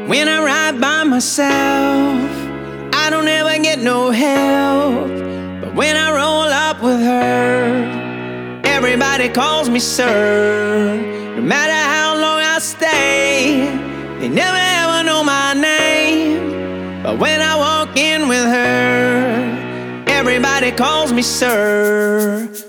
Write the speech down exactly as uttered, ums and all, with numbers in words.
When I ride by myself, I don't ever get no help. But when I roll up with her, everybody calls me sir. No matter how long I stay, they never ever know my name. But when I walk in with her, everybody calls me sir.